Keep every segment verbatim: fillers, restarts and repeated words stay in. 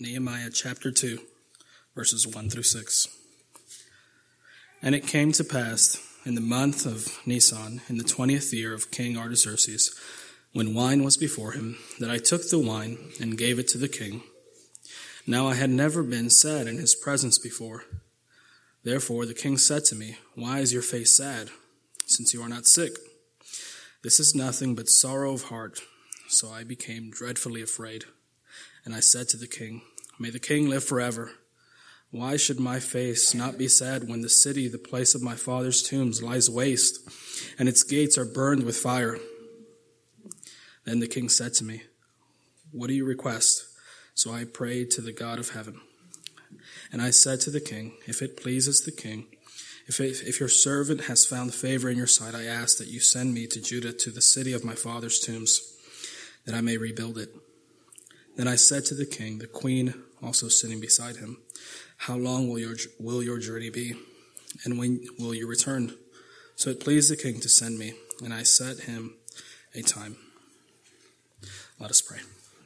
Nehemiah chapter two, verses one through six. And it came to pass in the month of Nisan, in the twentieth year of King Artaxerxes, when wine was before him, that I took the wine and gave it to the king. Now I had never been sad in his presence before. Therefore the king said to me, Why is your face sad, since you are not sick? This is nothing but sorrow of heart. So I became dreadfully afraid. And I said to the king, May the king live forever. Why should my face not be sad when the city, the place of my father's tombs, lies waste, and its gates are burned with fire? Then the king said to me, What do you request? So I prayed to the God of heaven. And I said to the king, If it pleases the king, if, it, if your servant has found favor in your sight, I ask that you send me to Judah, to the city of my father's tombs, that I may rebuild it. Then I said to the king, the queen also sitting beside him, How long will your will your journey be, and when will you return? So it pleased the king to send me, and I set him a time. Let us pray.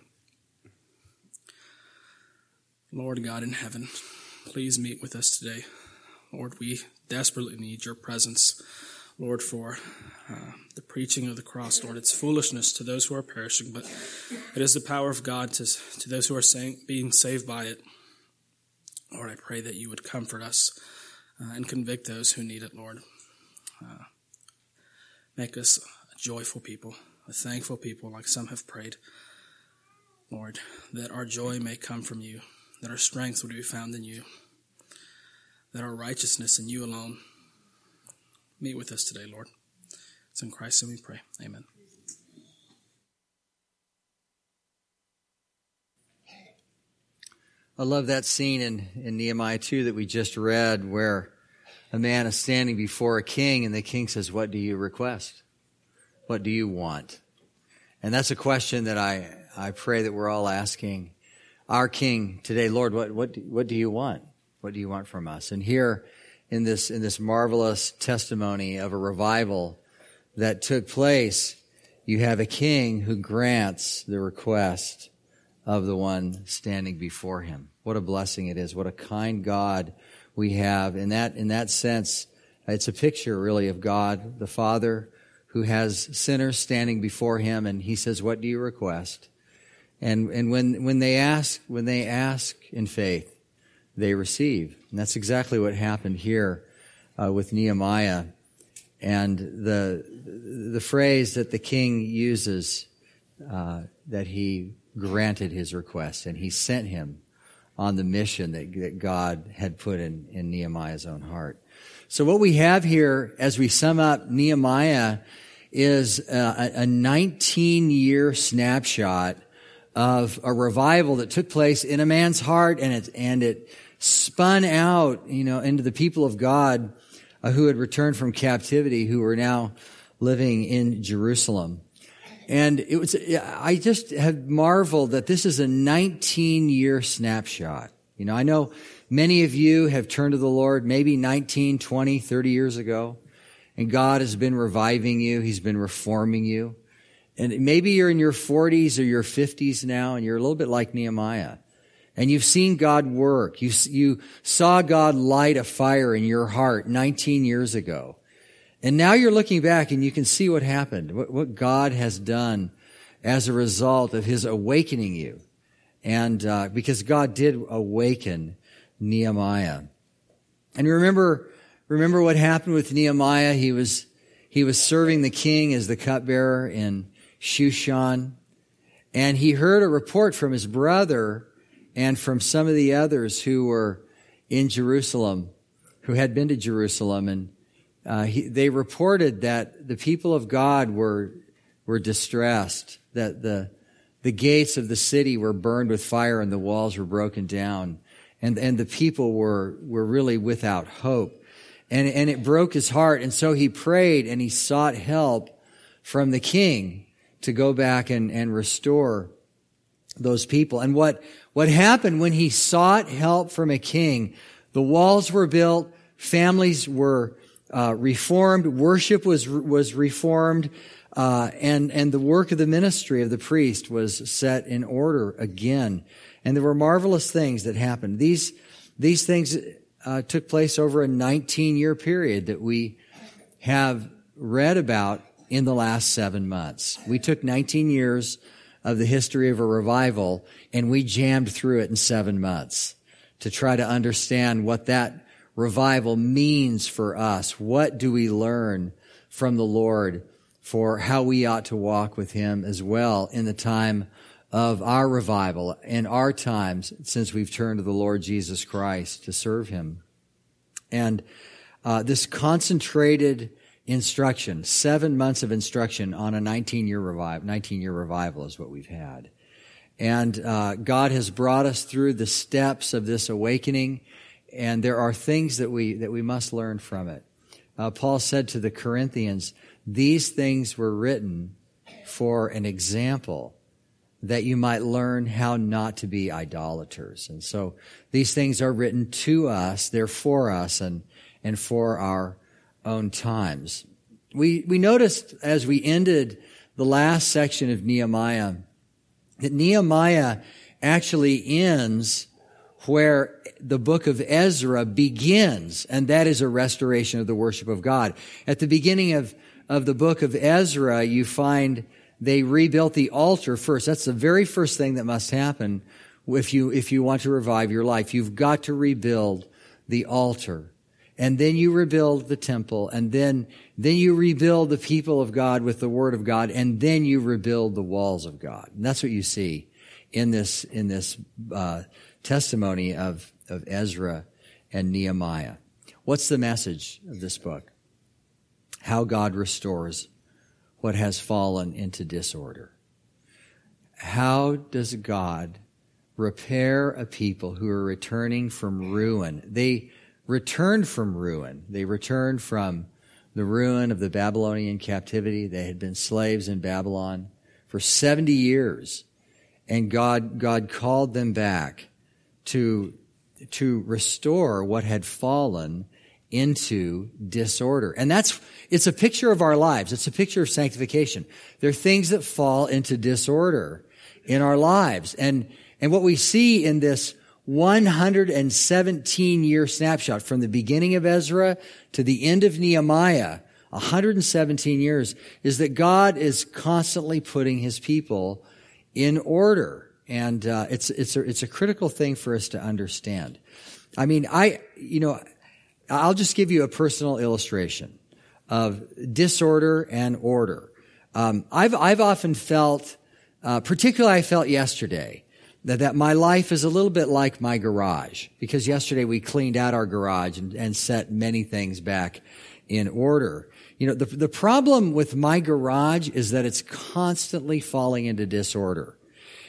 Lord God in heaven, please meet with us today. Lord, we desperately need your presence. Lord, for uh, the preaching of the cross, Lord, it's foolishness to those who are perishing, but it is the power of God to, to those who are saying, being saved by it. Lord, I pray that you would comfort us uh, and convict those who need it, Lord. Uh, make us a joyful people, a thankful people, like some have prayed. Lord, that our joy may come from you, that our strength would be found in you, that our righteousness in you alone. Meet with us today, Lord. It's in Christ's name we pray. Amen. I love that scene in, in Nehemiah two that we just read, where a man is standing before a king, and the king says, What do you request? What do you want? And that's a question that I, I pray that we're all asking our king today. Lord, what, what, what do you want? What do you want from us? And here, in this in this marvelous testimony of a revival that took place, you have a king who grants the request of the one standing before him. What a blessing it is. What a kind God we have. In that in that sense, it's a picture really of God, the Father, who has sinners standing before him, and he says, What do you request? And and when when they ask when they ask in faith, they receive. And that's exactly what happened here uh, with Nehemiah. And the the phrase that the king uses, uh, that he granted his request, and he sent him on the mission that, that God had put in, in Nehemiah's own heart. So what we have here, as we sum up Nehemiah, is a, a nineteen-year snapshot of a revival that took place in a man's heart, and it and it spun out, you know, into the people of God uh, who had returned from captivity, who were now living in Jerusalem. And it was, I just have marveled that this is a nineteen-year snapshot. You know, I know many of you have turned to the Lord maybe nineteen, twenty, thirty years ago, and God has been reviving you. He's been reforming you. And maybe you're in your forties or your fifties now, and you're a little bit like Nehemiah. And you've seen God work. You, you saw God light a fire in your heart nineteen years ago. And now you're looking back and you can see what happened, what, what God has done as a result of his awakening you. And uh, because God did awaken Nehemiah. And remember, remember what happened with Nehemiah? He was, he was serving the king as the cupbearer in Shushan. And he heard a report from his brother and from some of the others who were in Jerusalem, who had been to Jerusalem, and uh, he, they reported that the people of God were were distressed, that the the gates of the city were burned with fire and the walls were broken down, and and the people were were really without hope, and and it broke his heart, and so he prayed and he sought help from the king to go back and and restore those people. And what What happened when he sought help from a king? The walls were built, families were uh, reformed, worship was was reformed, uh, and and the work of the ministry of the priest was set in order again. And there were marvelous things that happened. These, these things uh, took place over a nineteen-year period that we have read about in the last seven months. We took nineteen years of the history of a revival and we jammed through it in seven months to try to understand what that revival means for us. What do we learn from the Lord for how we ought to walk with Him as well in the time of our revival, in our times since we've turned to the Lord Jesus Christ to serve Him. And uh, this concentrated instruction, seven months of instruction on a nineteen-year revival, nineteen-year revival is what we've had. And uh, God has brought us through the steps of this awakening, and there are things that we that we must learn from it. Uh, Paul said to the Corinthians, these things were written for an example, that you might learn how not to be idolaters. And so these things are written to us, they're for us and, and for our own times. We, we noticed as we ended the last section of Nehemiah that Nehemiah actually ends where the book of Ezra begins, and that is a restoration of the worship of God. At the beginning of, of the book of Ezra, you find they rebuilt the altar first. That's the very first thing that must happen if you, if you want to revive your life. You've got to rebuild the altar. And then you rebuild the temple. And then, then you rebuild the people of God with the Word of God. And then you rebuild the walls of God. And that's what you see in this, in this, uh, testimony of, of Ezra and Nehemiah. What's the message of this book? How God restores what has fallen into disorder. How does God repair a people who are returning from ruin? They returned from ruin. They returned from the ruin of the Babylonian captivity. They had been slaves in Babylon for seventy years. And God, God called them back to, to restore what had fallen into disorder. And that's, it's a picture of our lives. It's a picture of sanctification. There are things that fall into disorder in our lives. And, and what we see in this one hundred seventeen year snapshot from the beginning of Ezra to the end of Nehemiah, one hundred seventeen years, is that God is constantly putting His people in order. And, uh, it's, it's a, it's a critical thing for us to understand. I mean, I, you know, I'll just give you a personal illustration of disorder and order. Um, I've, I've often felt, uh, particularly I felt yesterday, that, that my life is a little bit like my garage, because yesterday we cleaned out our garage and, and set many things back in order. You know, the, the problem with my garage is that it's constantly falling into disorder.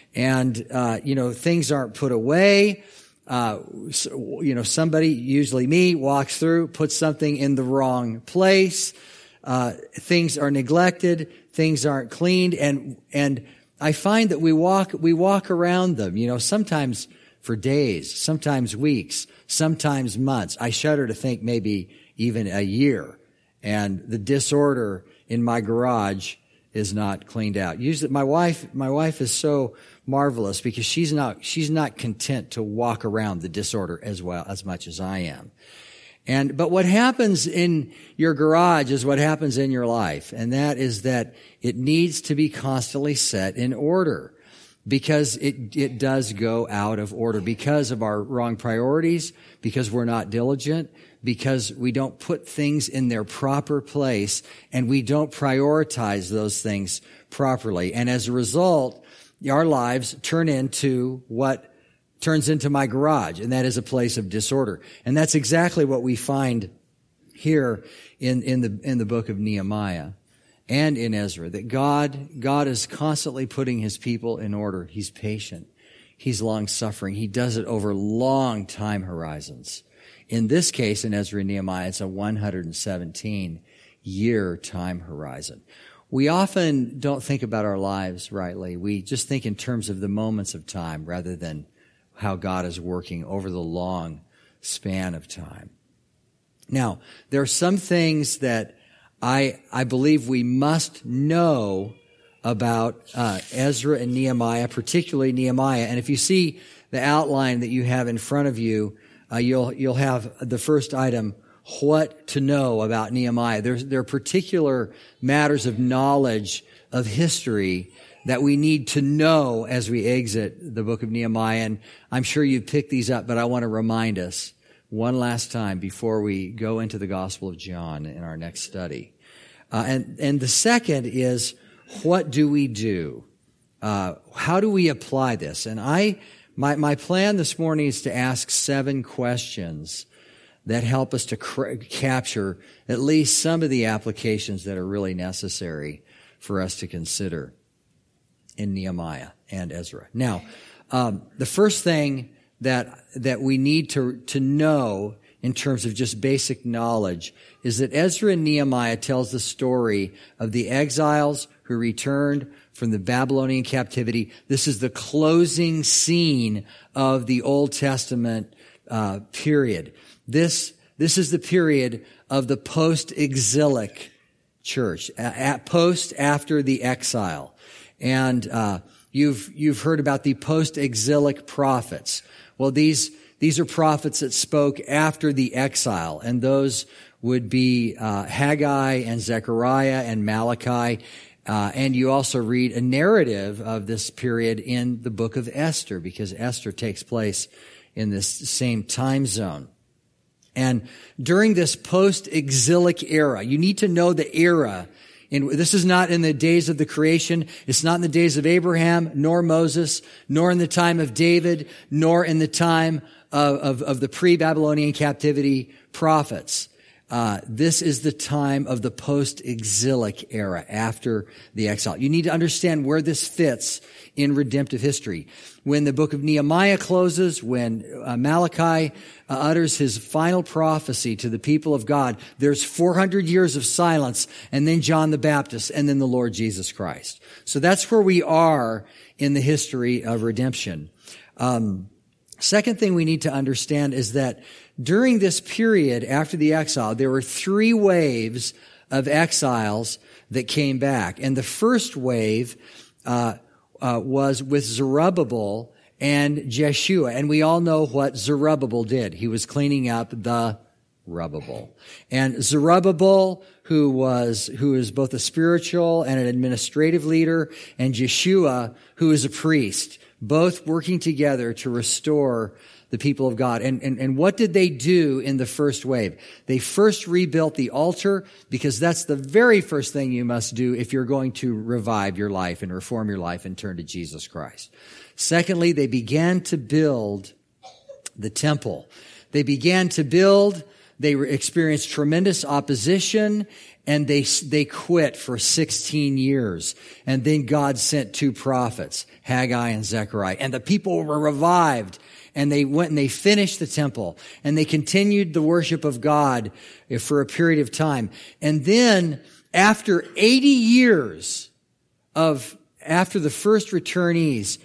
And, uh, you know, things aren't put away. Uh, so, you know, somebody, usually me, walks through, puts something in the wrong place. Uh, things are neglected. Things aren't cleaned. And, and I find that we walk, we walk around them, you know, sometimes for days, sometimes weeks, sometimes months. I shudder to think maybe even a year. And the disorder in my garage is not cleaned out. Usually my wife, my wife is so marvelous because she's not, she's not content to walk around the disorder as well, as much as I am. And, but what happens in your garage is what happens in your life. And that is that it needs to be constantly set in order, because it, it does go out of order because of our wrong priorities, because we're not diligent, because we don't put things in their proper place, and we don't prioritize those things properly. And as a result, our lives turn into what turns into my garage, and that is a place of disorder. And that's exactly what we find here in, in the, in the book of Nehemiah and in Ezra, that God, God is constantly putting His people in order. He's patient. He's long-suffering. He does it over long time horizons. In this case, in Ezra and Nehemiah, it's a one hundred seventeen year time horizon. We often don't think about our lives rightly. We just think in terms of the moments of time rather than how God is working over the long span of time. Now, there are some things that I, I believe we must know about uh, Ezra and Nehemiah, particularly Nehemiah. And if you see the outline that you have in front of you, uh, you'll, you'll have the first item, what to know about Nehemiah. There's, there are particular matters of knowledge of history that we need to know as we exit the book of Nehemiah. And I'm sure you've picked these up, but I want to remind us one last time before we go into the Gospel of John in our next study. Uh, and, and the second is, what do we do? Uh, how do we apply this? And I, my, my plan this morning is to ask seven questions that help us to cr- capture at least some of the applications that are really necessary for us to consider in Nehemiah and Ezra. Now, um, the first thing that that we need to to know in terms of just basic knowledge is that Ezra and Nehemiah tells the story of the exiles who returned from the Babylonian captivity. This is the closing scene of the Old Testament uh, period. This this is the period of the post-exilic church, at post after the exile. And uh you've you've heard about the post-exilic prophets. Well, these these are prophets that spoke after the exile, and those would be uh Haggai and Zechariah and Malachi. Uh, and you also read a narrative of this period in the book of Esther, because Esther takes place in this same time zone. And during this post-exilic era, you need to know the era. In, this is not in the days of the creation. It's not in the days of Abraham, nor Moses, nor in the time of David, nor in the time of, of, of the pre-Babylonian captivity prophets. Uh, this is the time of the post-exilic era, after the exile. You need to understand where this fits in redemptive history. When the book of Nehemiah closes, when uh, Malachi uh, utters his final prophecy to the people of God, there's four hundred years of silence, and then John the Baptist, and then the Lord Jesus Christ. So that's where we are in the history of redemption. Um, second thing we need to understand is that during this period after the exile, there were three waves of exiles that came back. And the first wave uh, uh was with Zerubbabel and Jeshua. And we all know what Zerubbabel did. He was cleaning up the Rubbable. And Zerubbabel, who was who is both a spiritual and an administrative leader, and Jeshua, who is a priest, both working together to restore the people of God. And, and, and what did they do in the first wave? They first rebuilt the altar, because that's the very first thing you must do if you're going to revive your life and reform your life and turn to Jesus Christ. Secondly, they began to build the temple. They began to build, they experienced tremendous opposition, and they they quit for sixteen years. And then God sent two prophets, Haggai and Zechariah, and the people were revived. And they went and they finished the temple, and they continued the worship of God for a period of time. And then after eighty years of, after the first returnees,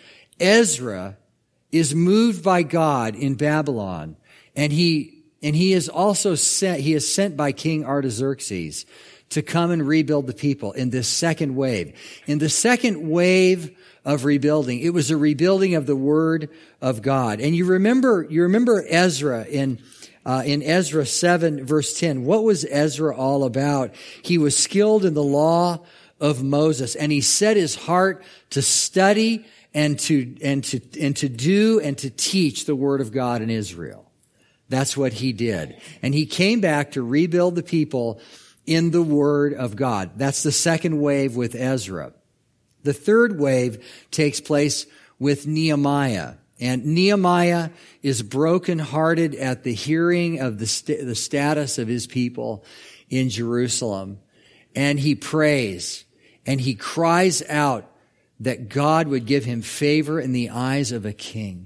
Ezra is moved by God in Babylon, and he, and he is also sent, he is sent by King Artaxerxes to come and rebuild the people in this second wave. In the second wave of rebuilding, it was a rebuilding of the Word of God. And you remember, you remember Ezra in, uh, in Ezra seven verse ten. What was Ezra all about? He was skilled in the law of Moses, and he set his heart to study and to, and to, and to do and to teach the Word of God in Israel. That's what he did. And he came back to rebuild the people in the Word of God. That's the second wave with Ezra. The third wave takes place with Nehemiah. And Nehemiah is brokenhearted at the hearing of the, st- the status of his people in Jerusalem. And he prays and he cries out that God would give him favor in the eyes of a king.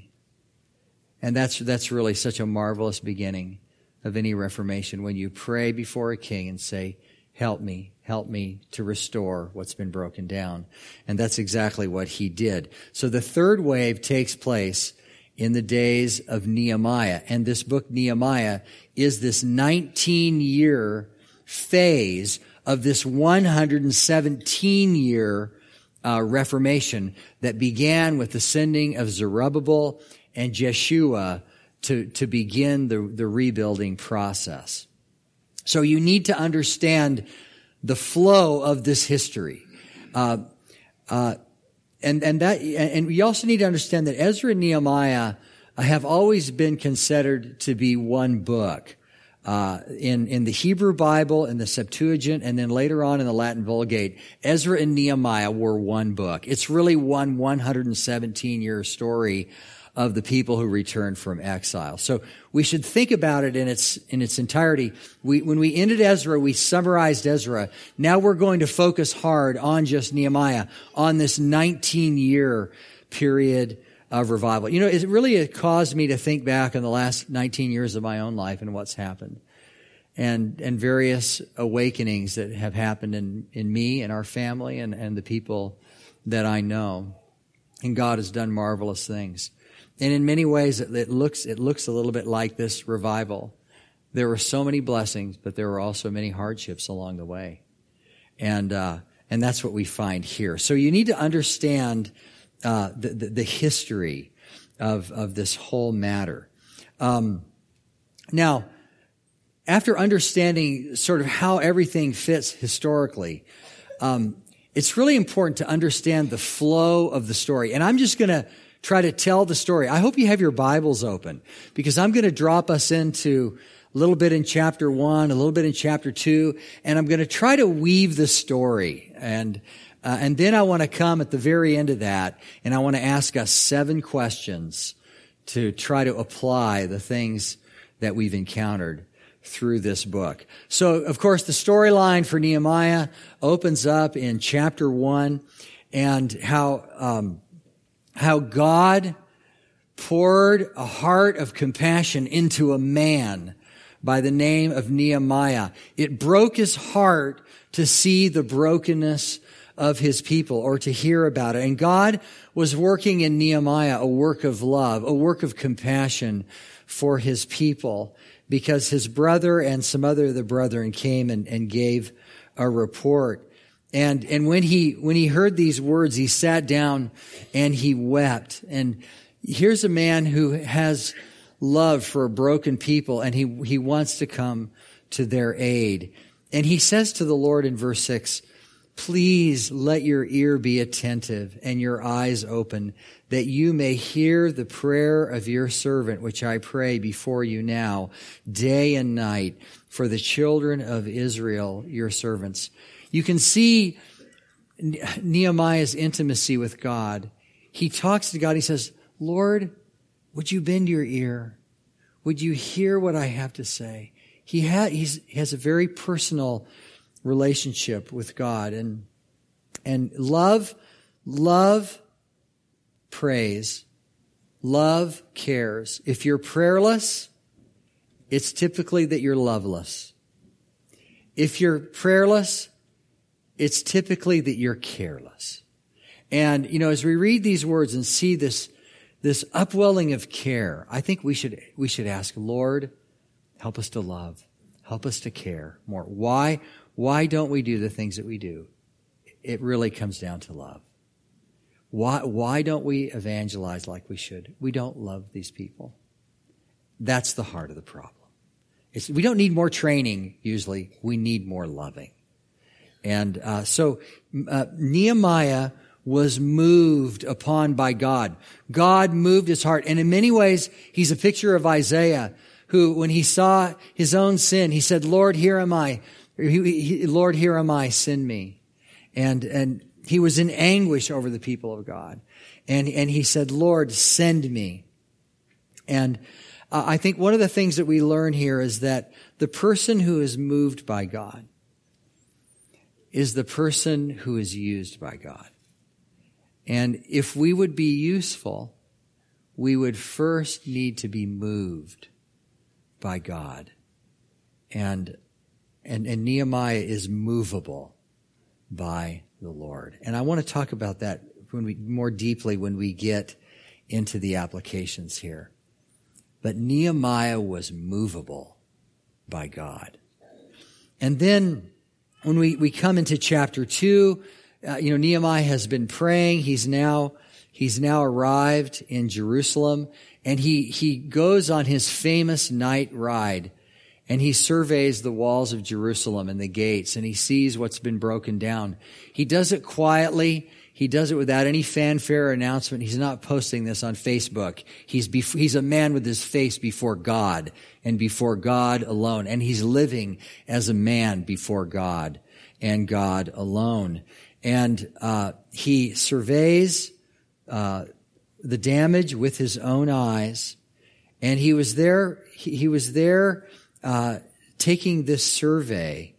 And that's, that's really such a marvelous beginning of any reformation, when you pray before a king and say, help me, help me to restore what's been broken down. And that's exactly what he did. So the third wave takes place in the days of Nehemiah. And this book, Nehemiah, is this nineteen-year phase of this one hundred seventeen-year uh, reformation that began with the sending of Zerubbabel and Jeshua to, to begin the, the rebuilding process. So you need to understand the flow of this history. Uh, uh, and, and that, and you also need to understand that Ezra and Nehemiah have always been considered to be one book. Uh, in, in the Hebrew Bible, in the Septuagint, and then later on in the Latin Vulgate, Ezra and Nehemiah were one book. It's really one one hundred seventeen year story of the people who returned from exile. So we should think about it in its, in its entirety. We, when we ended Ezra, we summarized Ezra. Now we're going to focus hard on just Nehemiah, on this nineteen year period of revival. You know, it really caused me to think back on the last nineteen years of my own life and what's happened. And, and various awakenings that have happened in, in me and our family and, and the people that I know. And God has done marvelous things. And in many ways, it, it looks, it looks a little bit like this revival. There were so many blessings, but there were also many hardships along the way. And, uh, and that's what we find here. So you need to understand Uh, the, the, the history of, of this whole matter. Um, now, after understanding sort of how everything fits historically, um, it's really important to understand the flow of the story. And I'm just going to try to tell the story. I hope you have your Bibles open, because I'm going to drop us into a little bit in chapter one, a little bit in chapter two, and I'm going to try to weave the story. And Uh, and then I want to come at the very end of that, and I want to ask us seven questions to try to apply the things that we've encountered through this book. So, of course, the storyline for Nehemiah opens up in chapter one, and how um, how God poured a heart of compassion into a man by the name of Nehemiah. It broke his heart to see the brokenness of his people, or to hear about it. And God was working in Nehemiah a work of love, a work of compassion for his people, because his brother and some other of the brethren came and, and gave a report. And, and when he, when he heard these words, he sat down and he wept. And here's a man who has love for a broken people, and he, he wants to come to their aid. And he says to the Lord in verse six, "Please let your ear be attentive and your eyes open, that you may hear the prayer of your servant, which I pray before you now, day and night, for the children of Israel, your servants." You can see Nehemiah's intimacy with God. He talks to God. He says, "Lord, would you bend your ear? Would you hear what I have to say?" He, ha- he's, he has a very personal relationship with God, and and love, love prays, love cares. If you're prayerless, it's typically that you're loveless. If you're prayerless, it's typically that you're careless. And you know, as we read these words and see this this upwelling of care, I think we should we should ask, Lord, help us to love, help us to care more. Why? Why don't we do the things that we do? It really comes down to love. Why, why don't we evangelize like we should? We don't love these people. That's the heart of the problem. It's, we don't need more training, usually. We need more loving. And uh, so uh, Nehemiah was moved upon by God. God moved his heart. And in many ways, he's a picture of Isaiah, who, when he saw his own sin, he said, "Lord, here am I. He, he, Lord, here am I, send me." And, and he was in anguish over the people of God. And, and he said, "Lord, send me." And uh, I think one of the things that we learn here is that the person who is moved by God is the person who is used by God. And if we would be useful, we would first need to be moved by God. And And, and Nehemiah is movable by the Lord. And I want to talk about that when we, more deeply when we get into the applications here. But Nehemiah was movable by God. And then when we, we come into chapter two, uh, you know, Nehemiah has been praying. He's now, He's now arrived in Jerusalem, and he, he goes on his famous night ride, and he surveys the walls of Jerusalem and the gates, and he sees what's been broken down. He does it quietly. He does it without any fanfare or announcement. He's not posting this on Facebook. He's bef- he's a man with his face before God and before God alone. And he's living as a man before God and God alone. And uh he surveys uh the damage with his own eyes. And he was there, he, he was there uh taking this survey.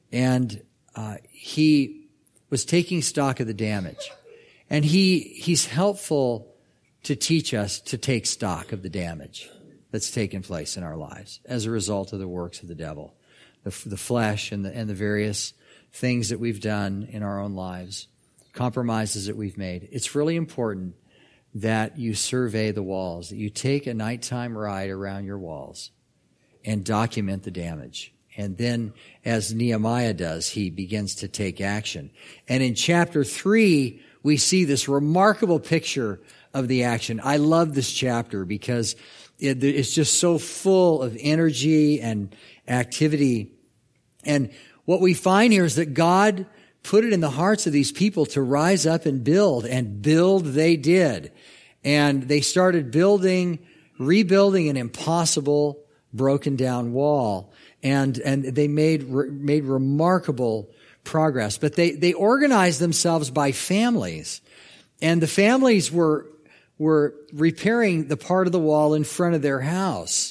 And uh he was taking stock of the damage. And he he's helpful to teach us to take stock of the damage that's taken place in our lives as a result of the works of the devil, the, the flesh and the, and the various things that we've done in our own lives, compromises that we've made. It's really important that you survey the walls, that you take a nighttime ride around your walls and document the damage. And then, as Nehemiah does, he begins to take action. And in chapter three, we see this remarkable picture of the action. I love this chapter because it, it's just so full of energy and activity. And what we find here is that God put it in the hearts of these people to rise up and build, and build they did. And they started building, rebuilding an impossible, broken down wall. And, and they made, made remarkable progress. But they, they organized themselves by families. And the families were, were repairing the part of the wall in front of their house.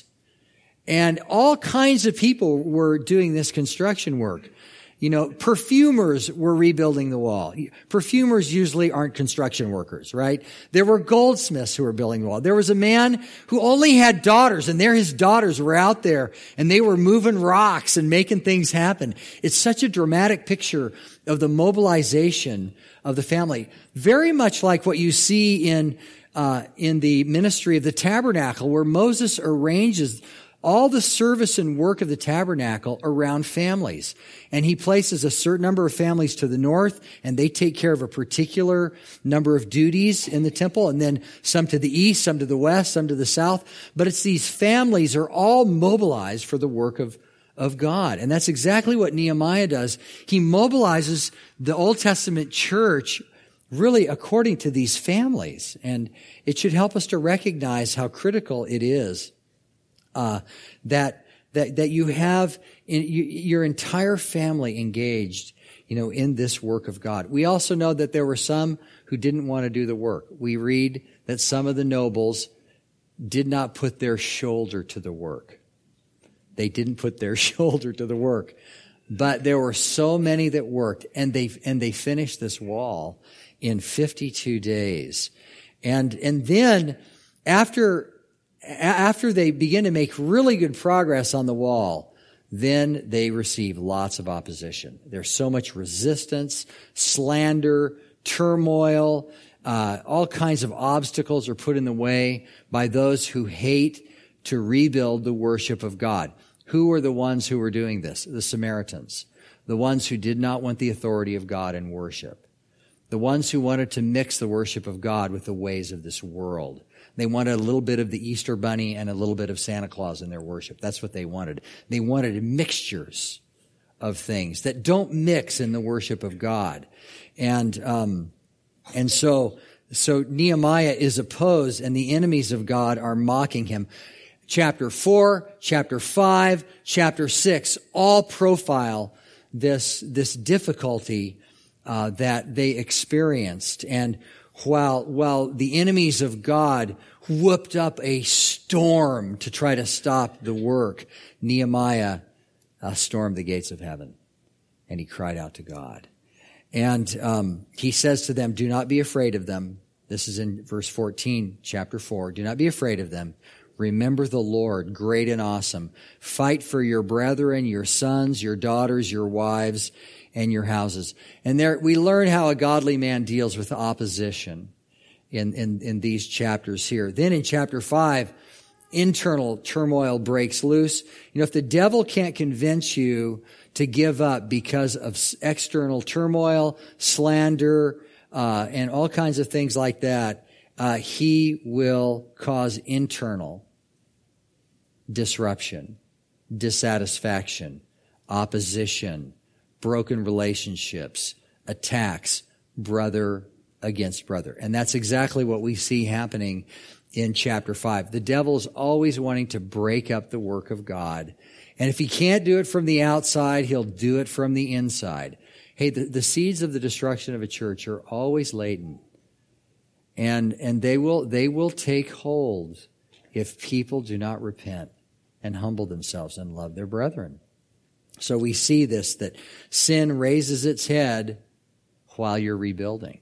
And all kinds of people were doing this construction work. You know, perfumers were rebuilding the wall. Perfumers usually aren't construction workers, right? There were goldsmiths who were building the wall. There was a man who only had daughters, and there his daughters were out there, and they were moving rocks and making things happen. It's such a dramatic picture of the mobilization of the family. Very much like what you see in, uh, in the ministry of the tabernacle, where Moses arranges all the service and work of the tabernacle around families. And he places a certain number of families to the north, and they take care of a particular number of duties in the temple, and then some to the east, some to the west, some to the south. But it's these families are all mobilized for the work of, of God. And that's exactly what Nehemiah does. He mobilizes the Old Testament church really according to these families. And it should help us to recognize how critical it is Uh, that, that, that you have in, you, your entire family engaged, you know, in this work of God. We also know that there were some who didn't want to do the work. We read that some of the nobles did not put their shoulder to the work. They didn't put their shoulder to the work. But there were so many that worked, and they, and they finished this wall in fifty-two days. And, and then after, After they begin to make really good progress on the wall, then they receive lots of opposition. There's so much resistance, slander, turmoil, uh, all kinds of obstacles are put in the way by those who hate to rebuild the worship of God. Who were the ones who were doing this? The Samaritans. The ones who did not want the authority of God in worship. The ones who wanted to mix the worship of God with the ways of this world. They wanted a little bit of the Easter Bunny and a little bit of Santa Claus in their worship. That's what they wanted. They wanted mixtures of things that don't mix in the worship of God. And, um, and so, so Nehemiah is opposed, and the enemies of God are mocking him. Chapter four, chapter five, chapter six, all profile this, this difficulty, uh, that they experienced. And While, while the enemies of God whooped up a storm to try to stop the work, Nehemiah uh, stormed the gates of heaven, and he cried out to God. And um, he says to them, do not be afraid of them. This is in verse fourteen, chapter four. Do not be afraid of them. Remember the Lord, great and awesome. Fight for your brethren, your sons, your daughters, your wives, and your houses. And there we learn how a godly man deals with opposition in, in, in these chapters here. Then in chapter five, internal turmoil breaks loose. You know, if the devil can't convince you to give up because of external turmoil, slander, uh, and all kinds of things like that, uh, he will cause internal disruption, dissatisfaction, opposition, broken relationships, attacks, brother against brother. And that's exactly what we see happening in chapter five. The devil's always wanting to break up the work of God. And if he can't do it from the outside, he'll do it from the inside. Hey, the, the seeds of the destruction of a church are always latent. And, and they will, they will take hold if people do not repent and humble themselves and love their brethren. So we see this, that sin raises its head while you're rebuilding.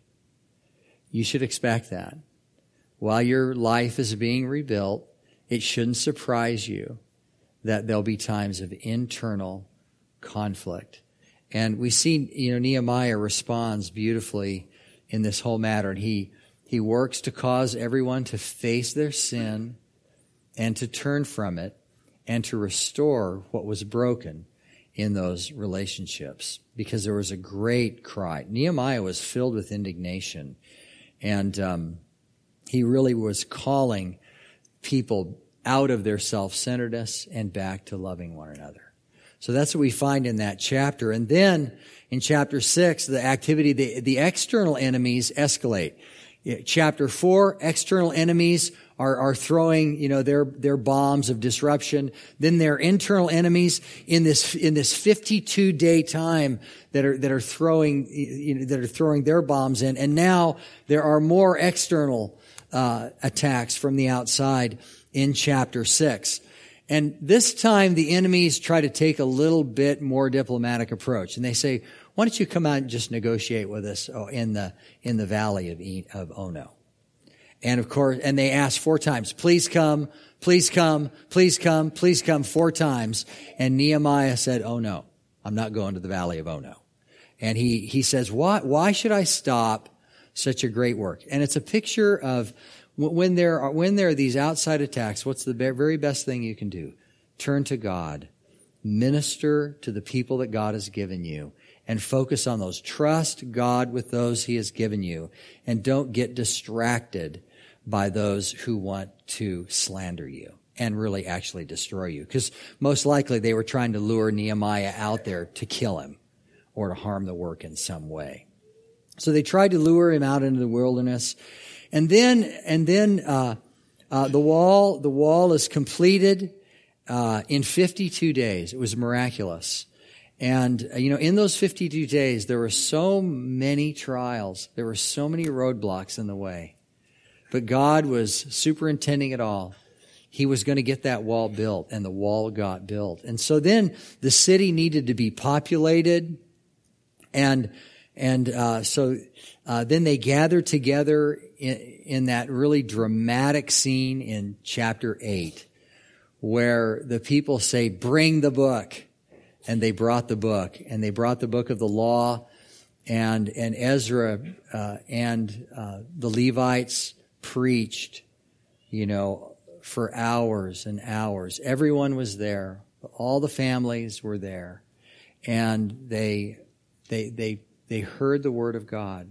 You should expect that. While your life is being rebuilt, it shouldn't surprise you that there'll be times of internal conflict. And we see, you know, Nehemiah responds beautifully in this whole matter. And he, he works to cause everyone to face their sin and to turn from it and to restore what was broken in those relationships, because there was a great cry. Nehemiah was filled with indignation, and um, he really was calling people out of their self-centeredness and back to loving one another. So that's what we find in that chapter. And then in chapter six, the activity, the, the external enemies escalate. Chapter four, external enemies are, are throwing, you know, their, their bombs of disruption. Then their internal enemies in this, in this fifty-two day time that are, that are throwing, you know, that are throwing their bombs in. And now there are more external, uh, attacks from the outside in chapter six. And this time the enemies try to take a little bit more diplomatic approach. And they say, why don't you come out and just negotiate with us in the, in the valley of, e, of Ono? And of course, and they asked four times, please come, please come, please come, please come, four times. And Nehemiah said, oh no, I'm not going to the valley of Ono. And he, he says, why, why should I stop such a great work? And it's a picture of when there are, when there are these outside attacks, what's the very best thing you can do? Turn to God, minister to the people that God has given you, and focus on those. Trust God with those He has given you, and don't get distracted by those who want to slander you and really actually destroy you. Because most likely they were trying to lure Nehemiah out there to kill him or to harm the work in some way. So they tried to lure him out into the wilderness. And then, and then, uh, uh, the wall, the wall is completed, uh, in fifty-two days. It was miraculous. And, uh, you know, in those fifty-two days, there were so many trials. There were so many roadblocks in the way. But God was superintending it all. He was going to get that wall built, and the wall got built. And so then the city needed to be populated. And, and, uh, so, uh, then they gathered together in, in that really dramatic scene in chapter eight, where the people say, bring the book. And they brought the book, and they brought the book of the law, and, and Ezra, uh, and, uh, the Levites preached, you know, for hours and hours. Everyone was there. All the families were there. And they, they, they, they heard the word of God.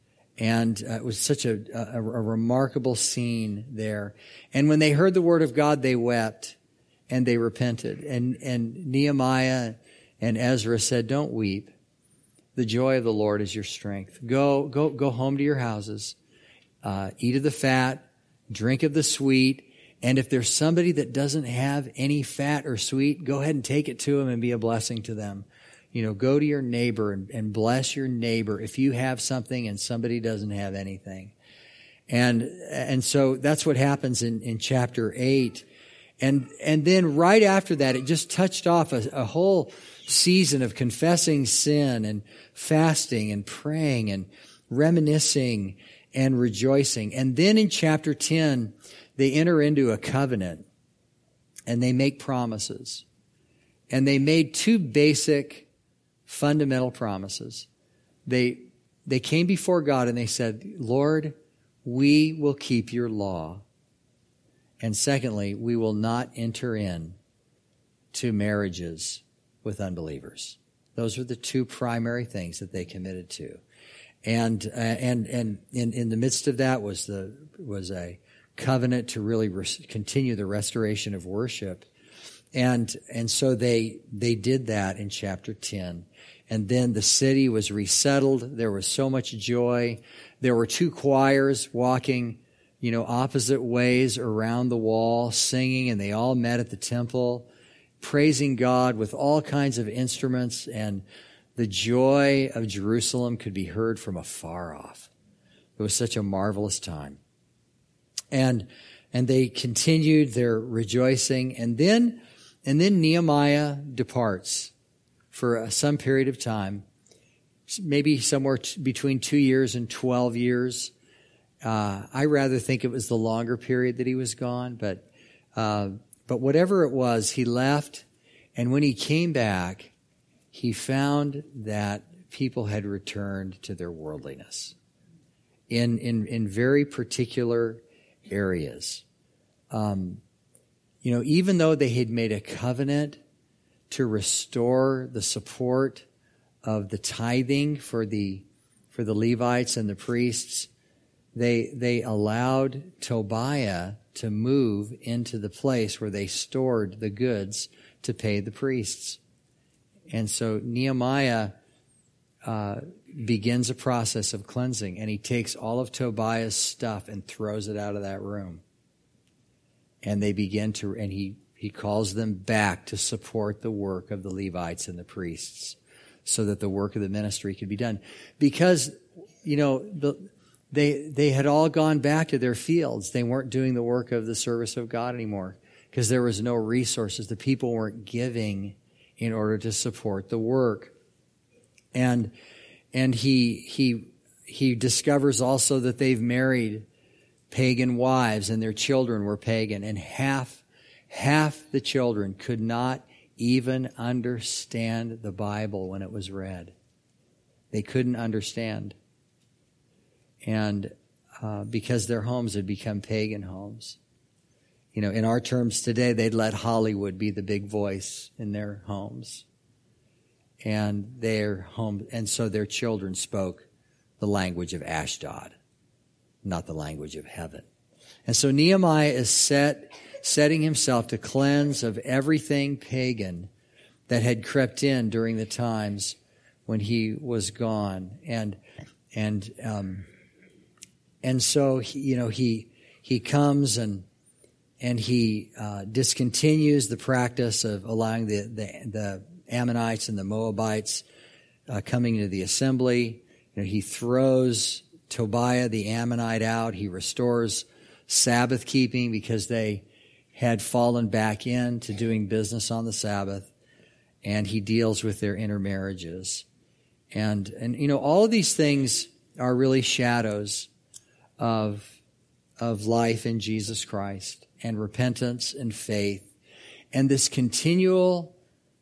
And uh, it was such a, a, a remarkable scene there. And when they heard the word of God, they wept and they repented. And, and Nehemiah and Ezra said, don't weep. The joy of the Lord is your strength. Go, go, go home to your houses. Uh, eat of the fat, drink of the sweet. And if there's somebody that doesn't have any fat or sweet, go ahead and take it to them and be a blessing to them. You know, go to your neighbor and, and bless your neighbor if you have something and somebody doesn't have anything. And, and so that's what happens in, in chapter eight. And, and then right after that, it just touched off a, a whole season of confessing sin and fasting and praying and reminiscing and rejoicing. And then in chapter ten, they enter into a covenant and they make promises. And they made two basic fundamental promises. They, they came before God and they said, Lord, we will keep your law. And secondly, we will not enter in to marriages with unbelievers. Those were the two primary things that they committed to. And, uh, and, and in, in the midst of that was the, was a covenant to really res- continue the restoration of worship. And, and so they, they did that in chapter ten. And then the city was resettled. There was so much joy. There were two choirs walking, you know, opposite ways around the wall, singing, and they all met at the temple, praising God with all kinds of instruments, and the joy of Jerusalem could be heard from afar off. It was such a marvelous time. And, and they continued their rejoicing, and then, and then Nehemiah departs for some period of time, maybe somewhere t- between two years and twelve years. Uh, I rather think it was the longer period that he was gone, but, uh, but whatever it was, he left, and when he came back, he found that people had returned to their worldliness in, in, in very particular areas. Um, you know, even though they had made a covenant to restore the support of the tithing for the, for the Levites and the priests, they, they allowed Tobiah to move into the place where they stored the goods to pay the priests. And so Nehemiah uh, begins a process of cleansing, and he takes all of Tobiah's stuff and throws it out of that room. And they begin to, and he, he calls them back to support the work of the Levites and the priests so that the work of the ministry could be done. Because, you know, the, they, they had all gone back to their fields. They weren't doing the work of the service of God anymore because there was no resources. The people weren't giving in order to support the work. And and he he he discovers also that they've married pagan wives and their children were pagan, and half half the children could not even understand the Bible when it was read. They couldn't understand. And uh, because their homes had become pagan homes. You know, in our terms today, they'd let Hollywood be the big voice in their homes. And their home, and so their children spoke the language of Ashdod, not the language of heaven. And so Nehemiah is set, setting himself to cleanse of everything pagan that had crept in during the times when he was gone. And, and, um, and so, he, you know, he, he comes and, And he uh, discontinues the practice of allowing the, the, the Ammonites and the Moabites uh, coming into the assembly. You know, he throws Tobiah the Ammonite out. He restores Sabbath keeping because they had fallen back into doing business on the Sabbath. And he deals with their intermarriages. And, and you know, all of these things are really shadows of, of life in Jesus Christ, and repentance and faith, and this continual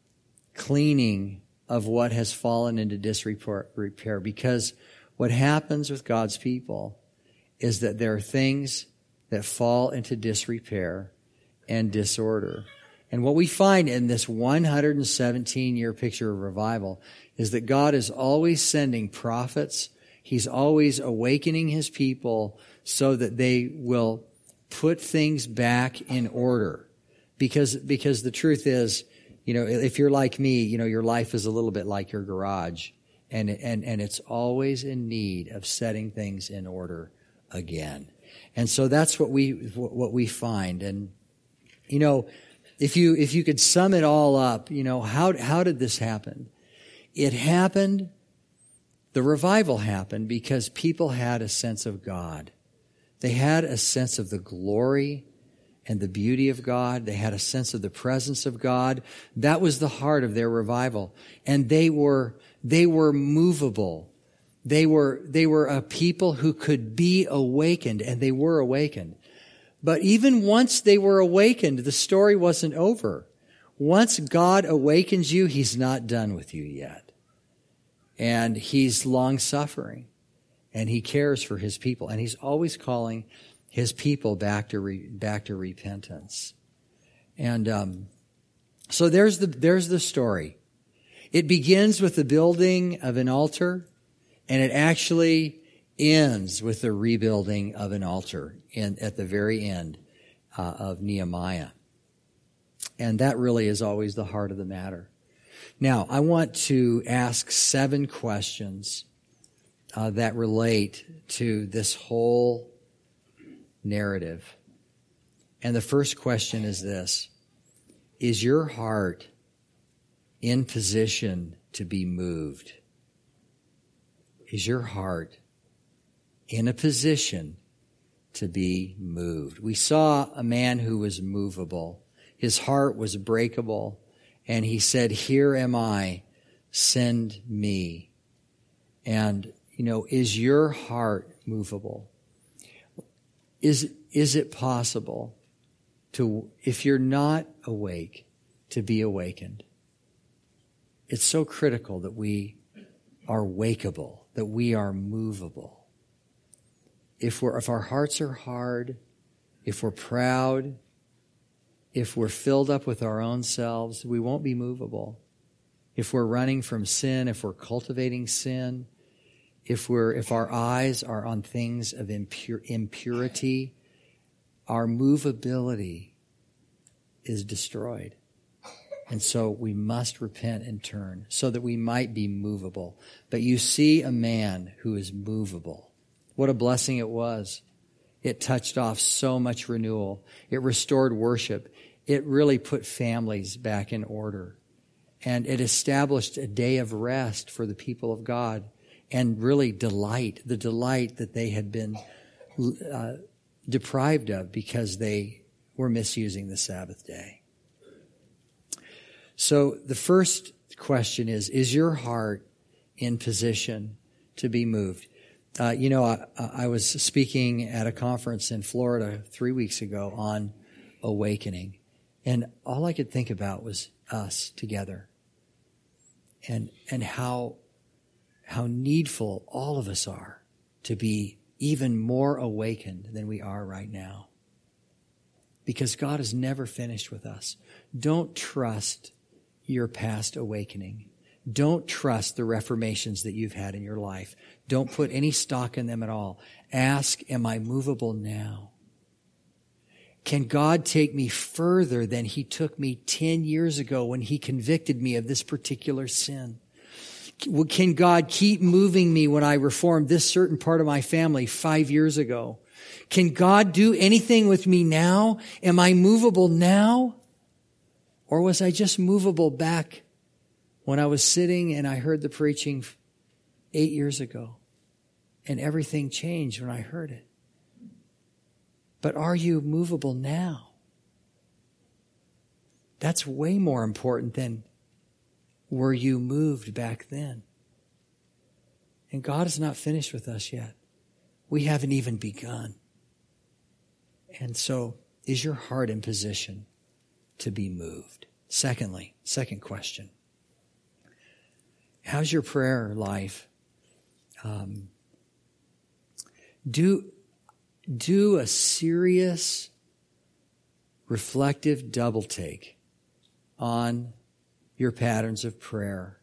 cleaning of what has fallen into disrepair. Because what happens with God's people is that there are things that fall into disrepair and disorder. And what we find in this one hundred seventeen year picture of revival is that God is always sending prophets. He's always awakening his people so that they will put things back in order. Because, because the truth is, you know, if you're like me, you know, your life is a little bit like your garage. And, and, and it's always in need of setting things in order again. And so that's what we, what we find. And, you know, if you, if you could sum it all up, you know, how, how did this happen? It happened, the revival happened because people had a sense of God. They had a sense of the glory and the beauty of God. They had a sense of the presence of God. That was the heart of their revival. And they were, they were movable. They were, they were a people who could be awakened, and they were awakened. But even once they were awakened, the story wasn't over. Once God awakens you, he's not done with you yet. And he's long-suffering. And he cares for his people. And he's always calling his people back to re, back to repentance. And um, so there's the there's the story. It begins with the building of an altar. And it actually ends with the rebuilding of an altar in, at the very end uh, of Nehemiah. And that really is always the heart of the matter. Now, I want to ask seven questions uh, that relate to this whole narrative. And the first question is this: is your heart in position to be moved? Is your heart in a position to be moved? We saw a man who was movable. His heart was breakable. And he said, "Here am I, send me." And, you know, is your heart movable? Is, is it possible to, if you're not awake, to be awakened? It's so critical that we are wakeable, that we are movable. If we're, if our hearts are hard, if we're proud, if we're filled up with our own selves, we won't be movable. If we're running from sin, if we're cultivating sin, if we're, if our eyes are on things of impure, impurity, our movability is destroyed. And so we must repent and turn so that we might be movable. But you see a man who is movable. What a blessing it was. It touched off so much renewal. It restored worship. It really put families back in order. And it established a day of rest for the people of God and really delight, the delight that they had been uh, deprived of because they were misusing the Sabbath day. So the first question is, is your heart in position to be moved? Uh, you know, I, I was speaking at a conference in Florida three weeks ago on awakening. And all I could think about was us together. And and how how needful all of us are to be even more awakened than we are right now. Because God is never finished with us. Don't trust your past awakening. Don't trust the reformations that you've had in your life. Don't put any stock in them at all. Ask, am I movable now? Can God take me further than He took me ten years ago when He convicted me of this particular sin? Can God keep moving me when I reformed this certain part of my family five years ago? Can God do anything with me now? Am I movable now? Or was I just movable back when I was sitting and I heard the preaching eight years ago and everything changed when I heard it? But are you movable now? That's way more important than were you moved back then? And God is not finished with us yet. We haven't even begun. And so, is your heart in position to be moved? Secondly, second question. How's your prayer life? Um, do, do a serious, reflective double take on your patterns of prayer.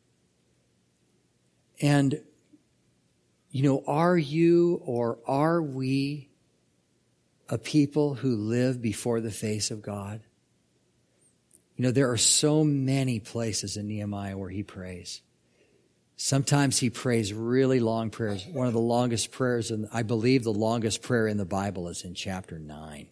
And, you know, are you or are we a people who live before the face of God? You know, there are so many places in Nehemiah where he prays. Sometimes he prays really long prayers. One of the longest prayers, and I believe the longest prayer in the Bible is in chapter nine.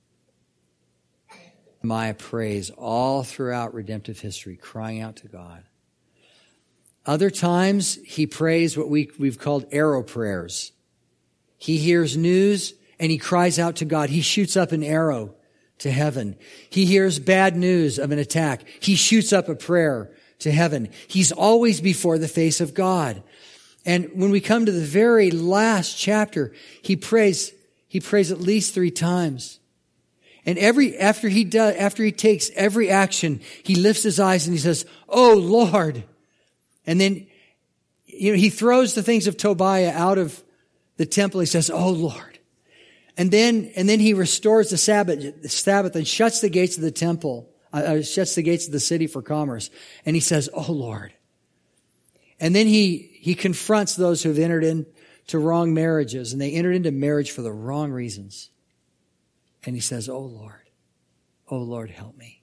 Nehemiah prays all throughout redemptive history, crying out to God. Other times, he prays what we, we've called arrow prayers. He hears news and he cries out to God. He shoots up an arrow to heaven. He hears bad news of an attack. He shoots up a prayer to heaven. He's always before the face of God. And when we come to the very last chapter, he prays, he prays at least three times. And every, after he does, after he takes every action, he lifts his eyes and he says, "Oh Lord." And then, you know, he throws the things of Tobiah out of the temple. He says, "Oh Lord." And then, and then he restores the Sabbath, the Sabbath and shuts the gates of the temple, uh, shuts the gates of the city for commerce. And he says, "Oh Lord." And then he, he confronts those who've entered into wrong marriages, and they entered into marriage for the wrong reasons. And he says, "Oh Lord, oh Lord, help me."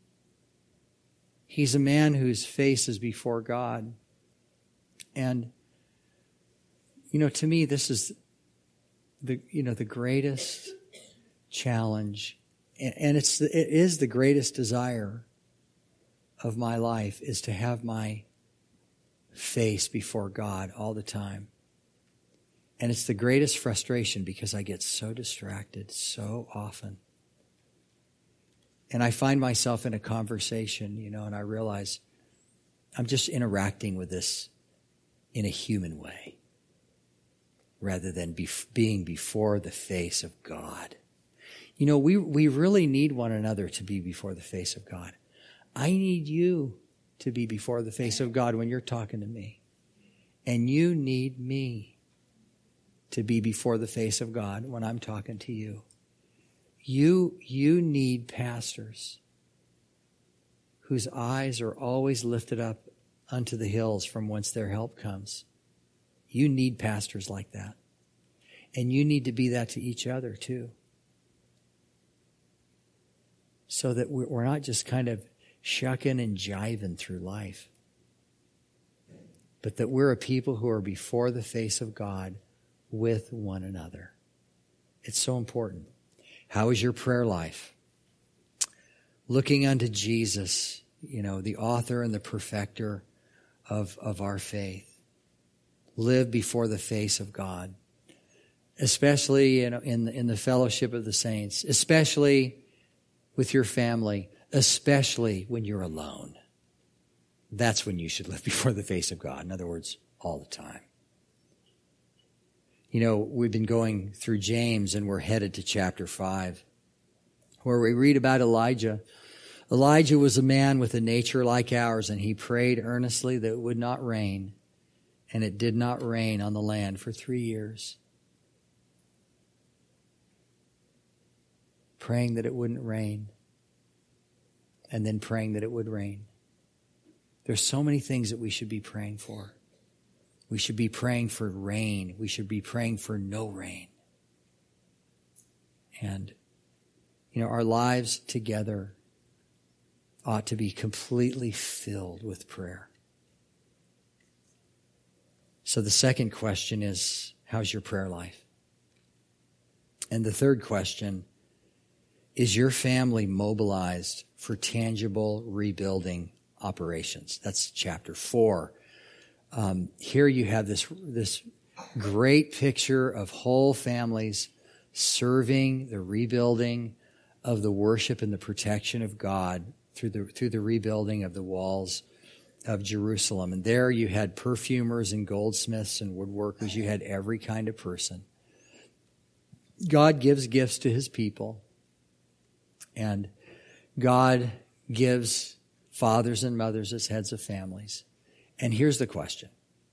He's a man whose face is before God. And, you know, to me, this is the, you know, the greatest challenge. And it's, the, it is the greatest desire of my life, is to have my face before God all the time. And it's the greatest frustration because I get so distracted so often. And I find myself in a conversation, you know, and I realize I'm just interacting with this in a human way rather than be, being before the face of God. You know, we, we really need one another to be before the face of God. I need you to be before the face of God when you're talking to me. And you need me to be before the face of God when I'm talking to you. You, you need pastors whose eyes are always lifted up unto the hills from whence their help comes. You need pastors like that. And you need to be that to each other too. So that we're not just kind of shucking and jiving through life, but that we're a people who are before the face of God with one another. It's so important. How is your prayer life? Looking unto Jesus, you know, the author and the perfecter of, of our faith. Live before the face of God, especially in, in, in the fellowship of the saints, especially with your family, especially when you're alone. That's when you should live before the face of God. In other words, all the time. You know, we've been going through James and we're headed to chapter five, where we read about Elijah. Elijah was a man with a nature like ours, and he prayed earnestly that it would not rain, and it did not rain on the land for three years. Praying that it wouldn't rain, and then praying that it would rain. There's so many things that we should be praying for. We should be praying for rain. We should be praying for no rain. And, you know, our lives together ought to be completely filled with prayer. So the second question is, how's your prayer life? And the third question, is your family mobilized for tangible rebuilding operations? That's chapter four. Um, here you have this, this great picture of whole families serving the rebuilding of the worship and the protection of God through the, through the rebuilding of the walls of Jerusalem. And there you had perfumers and goldsmiths and woodworkers. You had every kind of person. God gives gifts to his people. And God gives fathers and mothers as heads of families. And here's the question.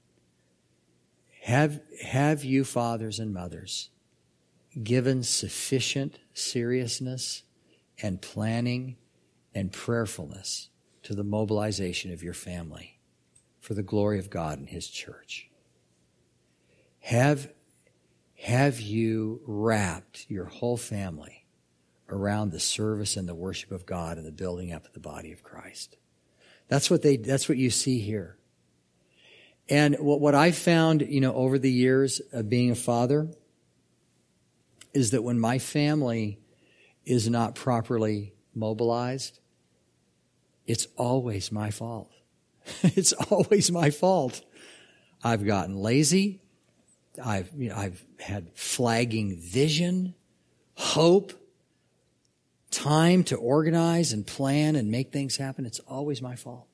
Have, have you, fathers and mothers, given sufficient seriousness and planning and prayerfulness to the mobilization of your family for the glory of God and his church? Have, have you wrapped your whole family around the service and the worship of God and the building up of the body of Christ? That's what they, that's what you see here. And what, what I found, you know, over the years of being a father is that when my family is not properly mobilized, it's always my fault. It's always my fault. I've gotten lazy. I've, you know, I've had flagging vision, hope, time to organize and plan and make things happen. It's always my fault.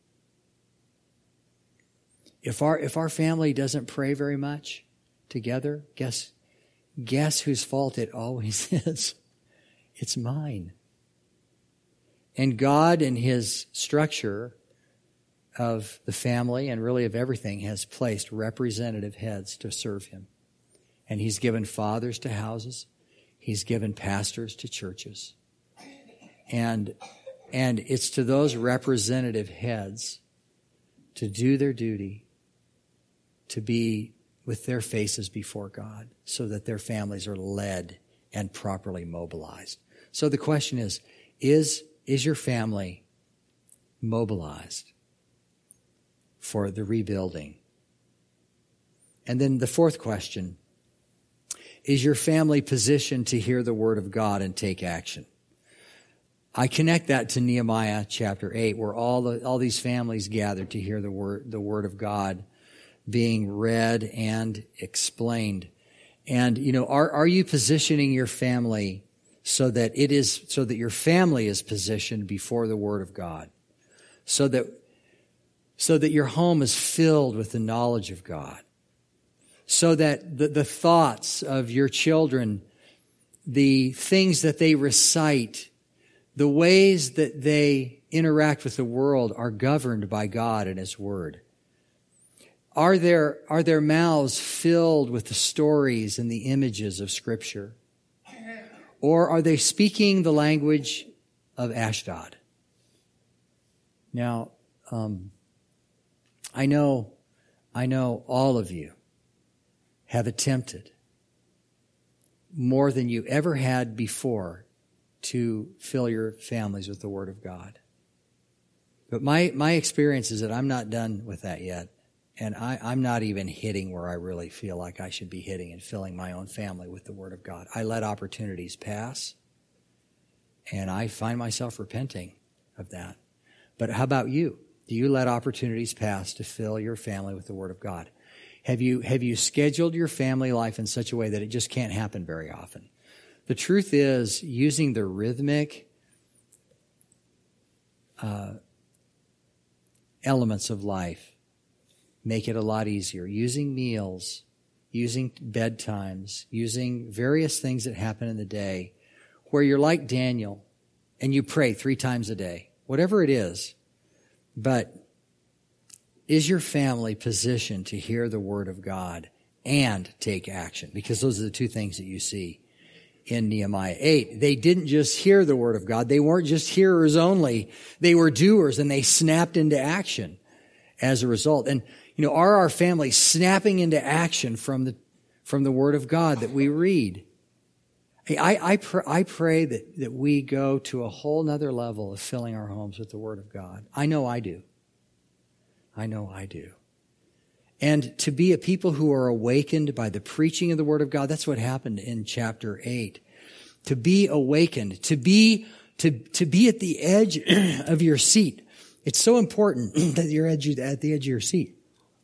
If our, if our family doesn't pray very much together, guess, guess whose fault it always is? It's mine. And God in his structure of the family and really of everything has placed representative heads to serve him. And he's given fathers to houses. He's given pastors to churches. And, and it's to those representative heads to do their duty to be with their faces before God so that their families are led and properly mobilized. So the question is, is, is your family mobilized for the rebuilding? And then the fourth question, is your family positioned to hear the word of God and take action? I connect that to Nehemiah chapter eight, where all the, all these families gathered to hear the word, the word of God being read and explained. And, you know, are, are you positioning your family so that it is, so that your family is positioned before the word of God? So that, so that your home is filled with the knowledge of God. So that the, the thoughts of your children, the things that they recite, the ways that they interact with the world are governed by God and His Word. Are their, are their mouths filled with the stories and the images of Scripture? Or are they speaking the language of Ashdod? Now, um, I know, I know all of you have attempted more than you ever had before to fill your families with the Word of God. But my, my experience is that I'm not done with that yet. And I, I'm not even hitting where I really feel like I should be hitting and filling my own family with the Word of God. I let opportunities pass, and I find myself repenting of that. But how about you? Do you let opportunities pass to fill your family with the Word of God? Have you, have you scheduled your family life in such a way that it just can't happen very often? The truth is, using the rhythmic uh, elements of life make it a lot easier. Using meals, using bedtimes, using various things that happen in the day where you're like Daniel and you pray three times a day, whatever it is. But is your family positioned to hear the Word of God and take action? Because those are the two things that you see in Nehemiah eight. They didn't just hear the Word of God. They weren't just hearers only. They were doers, and they snapped into action as a result. And, you know, are our families snapping into action from the from the Word of God that we read? Hey, I, I, pr- I pray that, that we go to a whole nother level of filling our homes with the Word of God. I know I do. I know I do. And to be a people who are awakened by the preaching of the Word of God, that's what happened in chapter eight. To be awakened, to be, to, to be at the edge of your seat. It's so important that you're at the edge of your seat.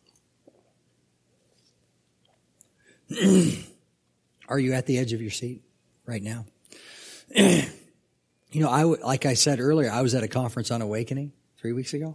Are you at the edge of your seat right now? You know, I, like I said earlier, I was at a conference on awakening three weeks ago.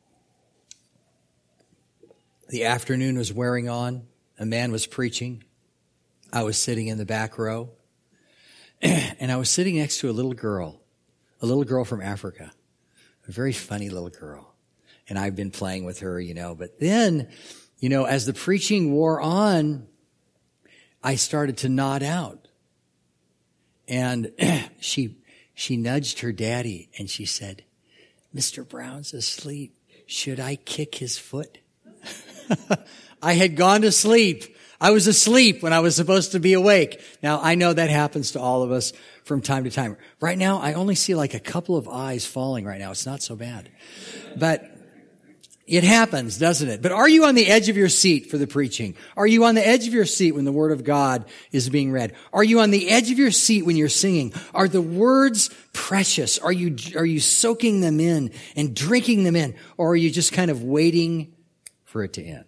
The afternoon was wearing on. A man was preaching. I was sitting in the back row. And I was sitting next to a little girl, a little girl from Africa, a very funny little girl. And I've been playing with her, you know. But then, you know, as the preaching wore on, I started to nod out. And she she nudged her daddy and she said, "Mister Brown's asleep. Should I kick his foot?" I had gone to sleep. I was asleep when I was supposed to be awake. Now, I know that happens to all of us from time to time. Right now, I only see like a couple of eyes falling right now. It's not so bad. But it happens, doesn't it? But are you on the edge of your seat for the preaching? Are you on the edge of your seat when the Word of God is being read? Are you on the edge of your seat when you're singing? Are the words precious? Are you, are you soaking them in and drinking them in? Or are you just kind of waiting for it to end?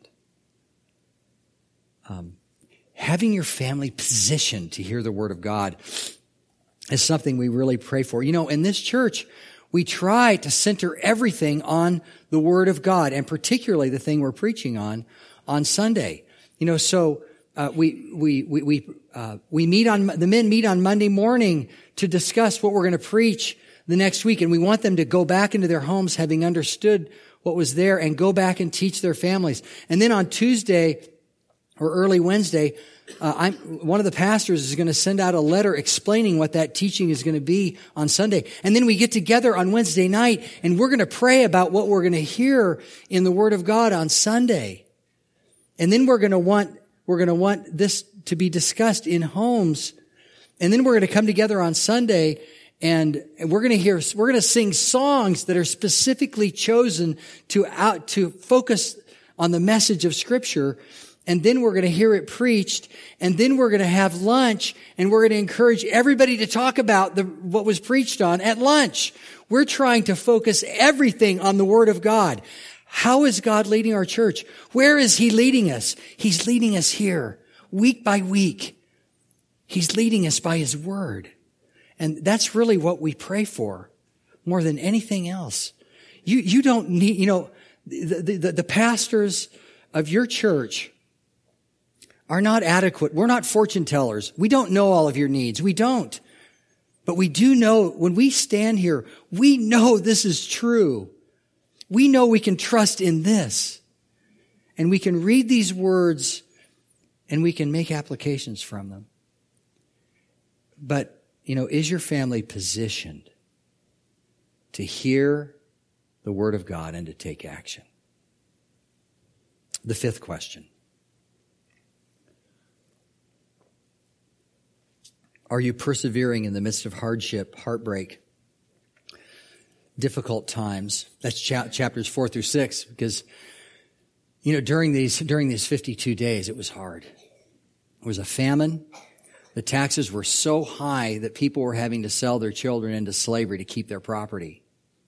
Um, having your family positioned to hear the Word of God is something we really pray for. You know, in this church, we try to center everything on the Word of God, and particularly the thing we're preaching on on Sunday. You know, so uh, we we we we uh, we meet on the men meet on Monday morning to discuss what we're going to preach the next week, and we want them to go back into their homes having understood what was there and go back and teach their families. And then on Tuesday or early Wednesday, uh, I'm, one of the pastors is going to send out a letter explaining what that teaching is going to be on Sunday. And then we get together on Wednesday night and we're going to pray about what we're going to hear in the Word of God on Sunday. And then we're going to want, we're going to want this to be discussed in homes. And then we're going to come together on Sunday and we're going to hear, we're going to sing songs that are specifically chosen to out, to focus on the message of Scripture. And then we're going to hear it preached. And then we're going to have lunch and we're going to encourage everybody to talk about the, what was preached on at lunch. We're trying to focus everything on the Word of God. How is God leading our church? Where is He leading us? He's leading us here, week by week. He's leading us by His Word. And that's really what we pray for more than anything else. You, you don't need, you know, the, the, the pastors of your church are not adequate. We're not fortune tellers. We don't know all of your needs. We don't. But we do know when we stand here, we know this is true. We know we can trust in this. And we can read these words and we can make applications from them. But, you know, is your family positioned to hear the Word of God and to take action? The fifth question. Are you persevering in the midst of hardship, heartbreak, difficult times? That's cha- chapters four through six, because, you know, during these, during these fifty-two days, it was hard. It was a famine. The taxes were so high that people were having to sell their children into slavery to keep their property.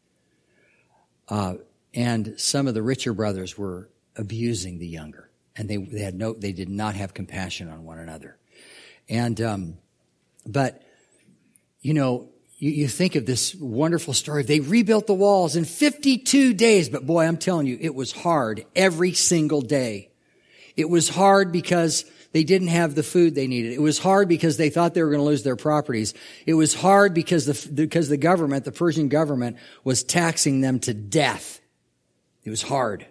Uh, and some of the richer brothers were abusing the younger, and they, they had no, they did not have compassion on one another. And, um, but, you know, you, you think of this wonderful story. They rebuilt the walls in fifty-two days, but boy, I'm telling you, it was hard every single day. It was hard because they didn't have the food they needed. It was hard because they thought they were going to lose their properties. It was hard because the, because the government, the Persian government, was taxing them to death. It was hard.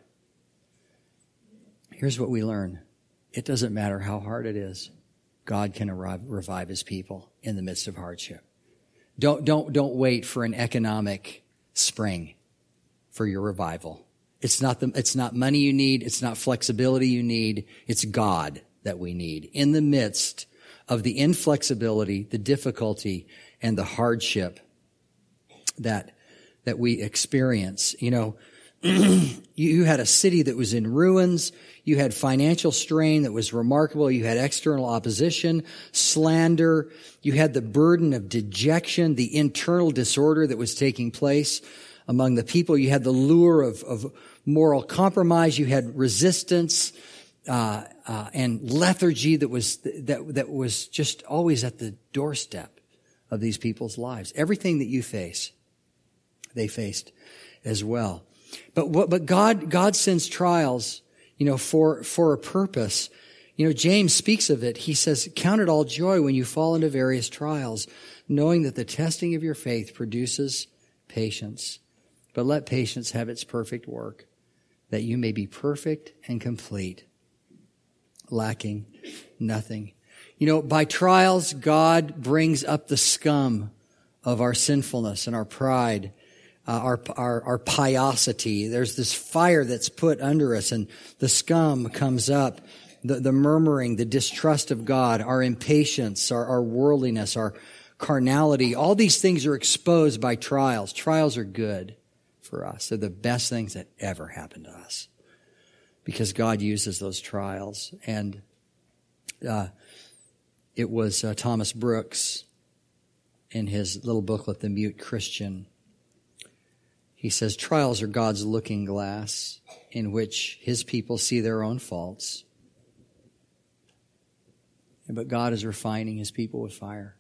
Here's what we learn. It doesn't matter how hard it is. God can arrive, revive His people in the midst of hardship. Don't, don't, don't wait for an economic spring for your revival. It's not the, it's not money you need. It's not flexibility you need. It's God that we need in the midst of the inflexibility, the difficulty, and the hardship that, that we experience. You know, you had a city that was in ruins. You had financial strain that was remarkable. You had external opposition, slander. You had the burden of dejection, the internal disorder that was taking place among the people. You had the lure of, of moral compromise. You had resistance, uh, uh, and lethargy that was, that, that was just always at the doorstep of these people's lives. Everything that you face, they faced as well. But what, but God, God sends trials, you know, for, for a purpose. You know, James speaks of it. He says, count it all joy when you fall into various trials, knowing that the testing of your faith produces patience. But let patience have its perfect work, that you may be perfect and complete, lacking nothing. You know, by trials, God brings up the scum of our sinfulness and our pride. Uh, our, our, our piosity. There's this fire that's put under us and the scum comes up, the, the murmuring, the distrust of God, our impatience, our, our worldliness, our carnality. All these things are exposed by trials. Trials are good for us. They're the best things that ever happened to us because God uses those trials. And, uh, it was uh, Thomas Brooks in his little booklet, The Mute Christian. He says, trials are God's looking glass in which His people see their own faults. But God is refining His people with fire.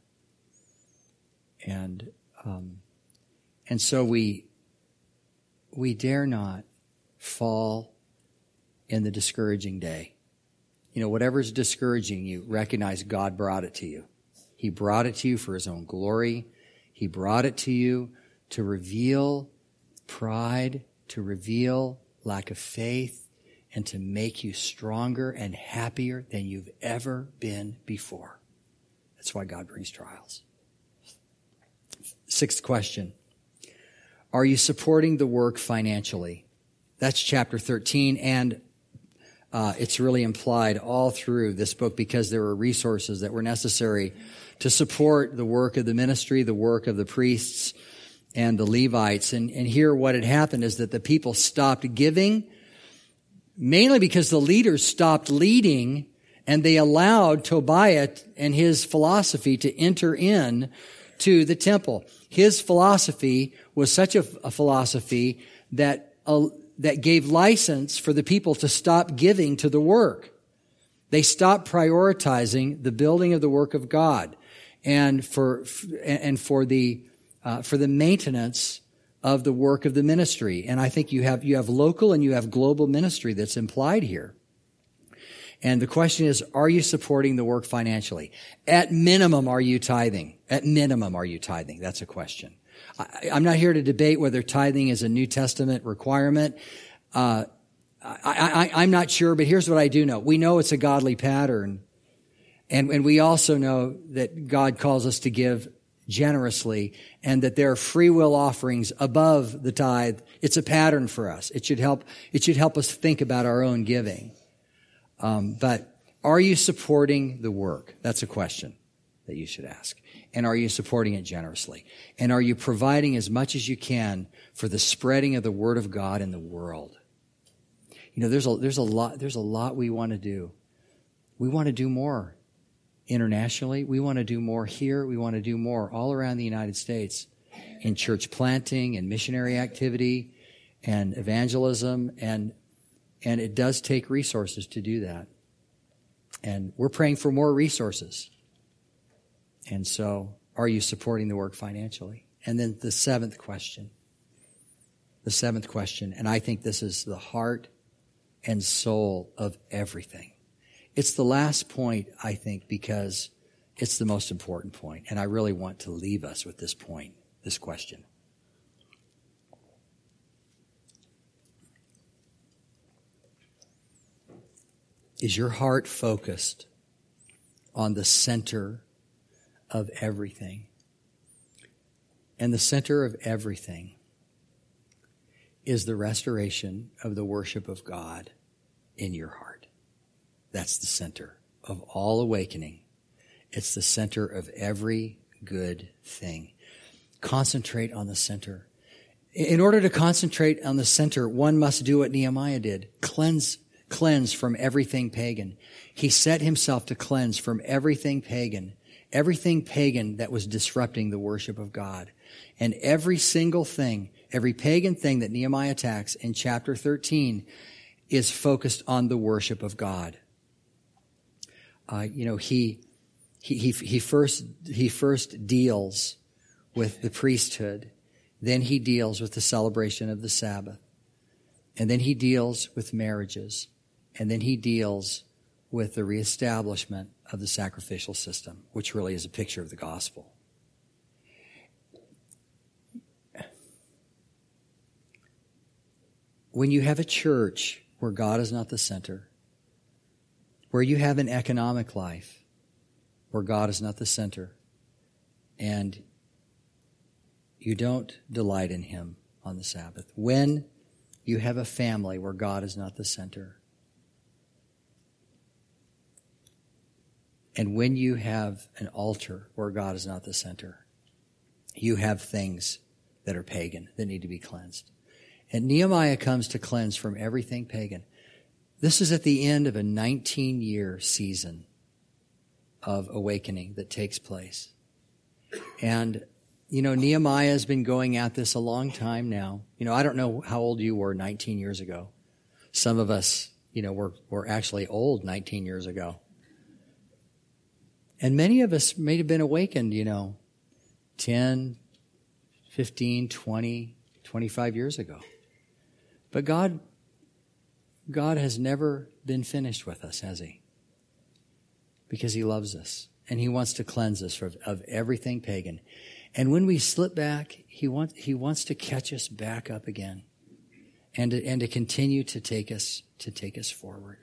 And um, and so we we dare not fall in the discouraging day. You know, whatever's discouraging you, recognize God brought it to you. He brought it to you for His own glory. He brought it to you to reveal pride, to reveal lack of faith, and to make you stronger and happier than you've ever been before. That's why God brings trials. Sixth question. Are you supporting the work financially? That's chapter thirteen. And Uh, it's really implied all through this book because there were resources that were necessary to support the work of the ministry, the work of the priests and the Levites. And, and here what had happened is that the people stopped giving, mainly because the leaders stopped leading, and they allowed Tobiah and his philosophy to enter in to the temple. His philosophy was such a, a philosophy that uh, that gave license for the people to stop giving to the work. They stopped prioritizing the building of the work of God and for and for the uh, for the maintenance of the work of the ministry. And I think you have you have local and you have global ministry that's implied here. And the question is, are you supporting the work financially? At minimum, are you tithing? At minimum, are you tithing? That's a question. I, I'm not here to debate whether tithing is a New Testament requirement. Uh, I, I, I'm not sure, but here's what I do know. We know it's a godly pattern. And, and we also know that God calls us to give generously and that there are free will offerings above the tithe. It's a pattern for us. It should help, it should help us think about our own giving. Um, but are you supporting the work? That's a question that you should ask. And are you supporting it generously? And are you providing as much as you can for the spreading of the Word of God in the world? You know, there's a, there's a lot, there's a lot we want to do. We want to do more internationally. We want to do more here. We want to do more all around the United States in church planting and missionary activity and evangelism. And, and it does take resources to do that. And we're praying for more resources. And so, are you supporting the work financially? And then the seventh question. The seventh question, and I think this is the heart and soul of everything. It's the last point, I think, because it's the most important point. And I really want to leave us with this point, this question. Is your heart focused on the center of everything? And the center of everything is the restoration of the worship of God in your heart. That's the center of all awakening. It's the center of every good thing. Concentrate on the center. In order to concentrate on the center, one must do what Nehemiah did. Cleanse, cleanse from everything pagan. He set himself to cleanse from everything pagan. Everything pagan that was disrupting the worship of God. And every single thing, every pagan thing that Nehemiah attacks in chapter thirteen is focused on the worship of God. Uh, you know, he, he, he, he first, he first deals with the priesthood. Then he deals with the celebration of the Sabbath. And then he deals with marriages. And then he deals with the reestablishment of the sacrificial system, which really is a picture of the gospel. When you have a church where God is not the center, where you have an economic life where God is not the center, and you don't delight in Him on the Sabbath, when you have a family where God is not the center, and when you have an altar where God is not the center, you have things that are pagan that need to be cleansed. And Nehemiah comes to cleanse from everything pagan. This is at the end of a nineteen-year season of awakening that takes place. And, you know, Nehemiah has been going at this a long time now. You know, I don't know how old you were nineteen years ago. Some of us, you know, were, were actually old nineteen years ago. And many of us may have been awakened, you know, ten, fifteen, twenty, twenty-five years ago. But God, God has never been finished with us, has He? Because He loves us. And He wants to cleanse us of, of everything pagan. And when we slip back, He wants, He wants to catch us back up again. And to, and to continue to take us, to take us forward.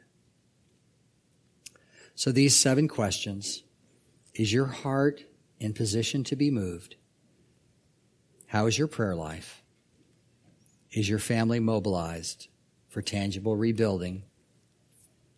So these seven questions. Is your heart in position to be moved? How is your prayer life? Is your family mobilized for tangible rebuilding?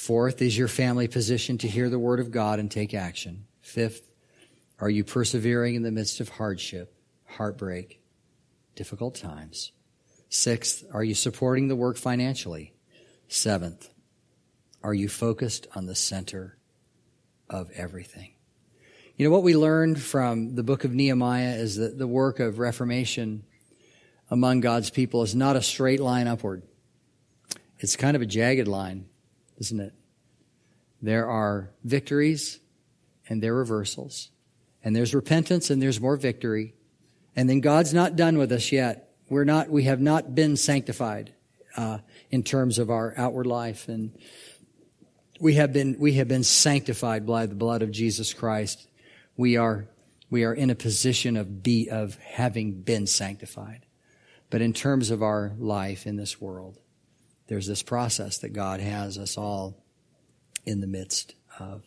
Fourth, is your family positioned to hear the word of God and take action? Fifth, are you persevering in the midst of hardship, heartbreak, difficult times? Sixth, are you supporting the work financially? Seventh, are you focused on the center of everything? You know, what we learned from the book of Nehemiah is that the work of reformation among God's people is not a straight line upward. It's kind of a jagged line, isn't it? There are victories and there are reversals. And there's repentance and there's more victory. And then God's not done with us yet. We're not, we have not been sanctified uh, in terms of our outward life. And we have been, we have been sanctified by the blood of Jesus Christ. We are, we are in a position of be, of having been sanctified. But in terms of our life in this world, there's this process that God has us all in the midst of.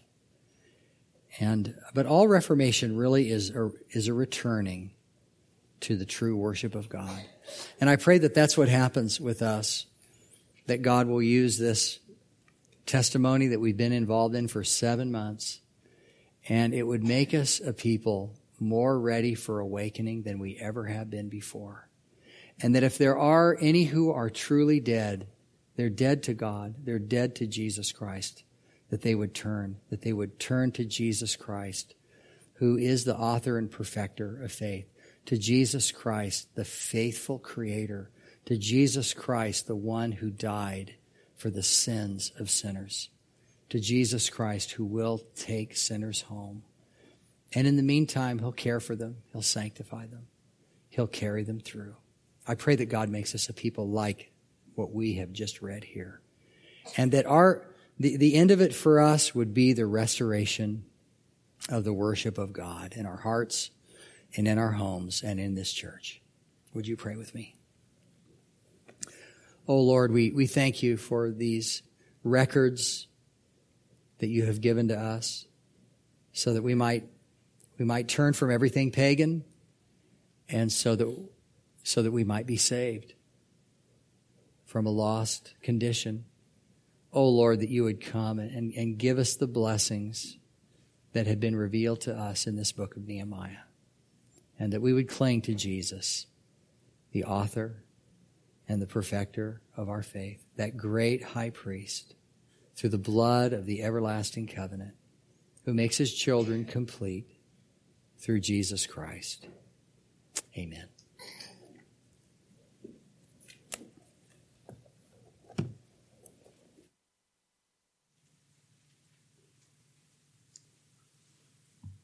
And, but all reformation really is a, is a returning to the true worship of God. And I pray that that's what happens with us, that God will use this testimony that we've been involved in for seven months, and it would make us a people more ready for awakening than we ever have been before. And that if there are any who are truly dead, they're dead to God, they're dead to Jesus Christ, that they would turn, that they would turn to Jesus Christ, who is the author and perfecter of faith, to Jesus Christ, the faithful creator, to Jesus Christ, the one who died for the sins of sinners, to Jesus Christ, who will take sinners home. And in the meantime, he'll care for them, he'll sanctify them, he'll carry them through. I pray that God makes us a people like what we have just read here. And that our the, the end of it for us would be the restoration of the worship of God in our hearts and in our homes and in this church. Would you pray with me? Oh Lord, we, we thank you for these records that you have given to us so that we might we might turn from everything pagan and so that so that we might be saved from a lost condition. Oh Lord, that you would come and, and give us the blessings that have been revealed to us in this book of Nehemiah. And that we would cling to Jesus, the author and the perfecter of our faith, that great high priest, through the blood of the everlasting covenant, who makes his children complete through Jesus Christ. Amen.